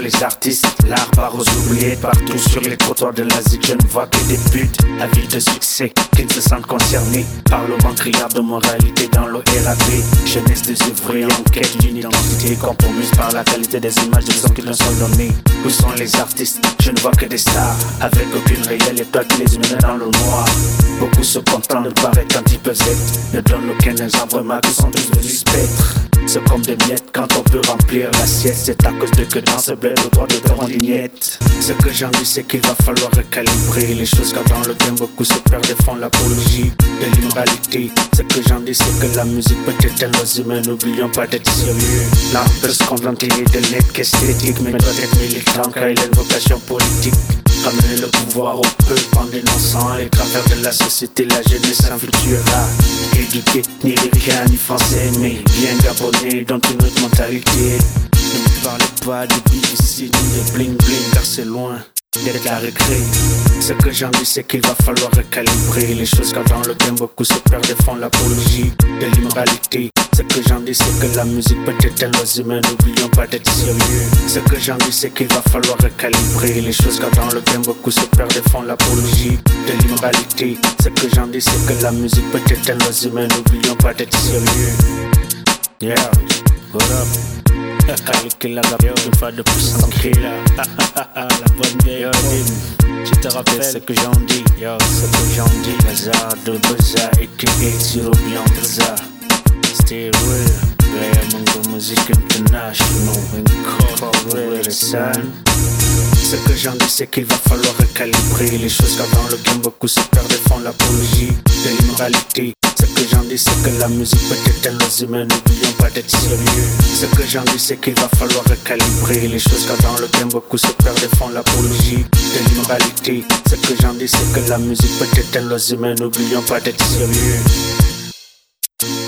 les artistes, l'art part aux oubliés. Partout sur les trottoirs de l'Asie, je ne vois que des putes avides de succès qui ne se sentent concernés par le manque criard de moralité dans le RAP. Jeunesse des ouvriers en quête d'une identité compromise par la qualité des images des sons qui leur sont donnés. Où sont les artistes? Je ne vois que des stars avec aucune réelle étoile qui les mène dans le noir. Beaucoup se contentent de paraître anti-pesette, ne donnent aucun exemple, remarque, ils sont tous devenus spectres. C'est comme des miettes quand on peut remplir l'assiette. C'est à cause de que dans ce bled le droit de faire en lignette. Ce que j'en dis c'est qu'il va falloir recalibrer les choses, car dans le game beaucoup se perdent et font l'apologie de l'immoralité. Ce que j'en dis c'est que la musique peut éteindre nos humains, n'oublions pas d'être sérieux. L'art peut se contenter de l'être qu'esthétique, mais doit être militant car il a une vocation politique. Ramener le pouvoir au peuple en dénonçant les travers de la société, la jeunesse en futur là. Éduqué, ni ricain ni français, mais bien gabonais dans une autre mentalité. Ne me parlez pas de BBC ni de bling bling car c'est loin d'être la récré. Ce que j'en dis c'est qu'il va falloir recalibrer les choses, car dans le game beaucoup se perdent et font l'apologie de l'immoralité. Ce que j'en dis c'est que la musique peut éteindre nos humains, n'oublions pas d'être sérieux. Ce que j'en dis c'est qu'il va falloir recalibrer les choses, car dans le game beaucoup se perdent et font l'apologie de l'immoralité. Ce que j'en dis c'est que la musique peut éteindre nos humains, n'oublions pas d'être sérieux. Yeah, what up? Calcul la gamme, une fois de plus en cri là. La bonne vieille Odim. Tu te rappelles ce que j'en dis? Yo, ce que j'en dis. Bazar de Baza, a.k.a. Siro bien Baza. Stay real, play among music international. Incorporated, son. Ce que j'en dis c'est qu'il va falloir recalibrer les choses, car dans le game beaucoup se perdent et font l'apologie de l'immoralité. Ce que j'en dis c'est que la musique peut éteindre nos humains, n'oublions pas d'être sérieux. Ce que j'en dis c'est qu'il va falloir recalibrer les choses, car dans le game beaucoup se perdent et font l'apologie de l'immoralité. Ce que j'en dis c'est que la musique peut éteindre nos humains, n'oublions pas d'être sérieux.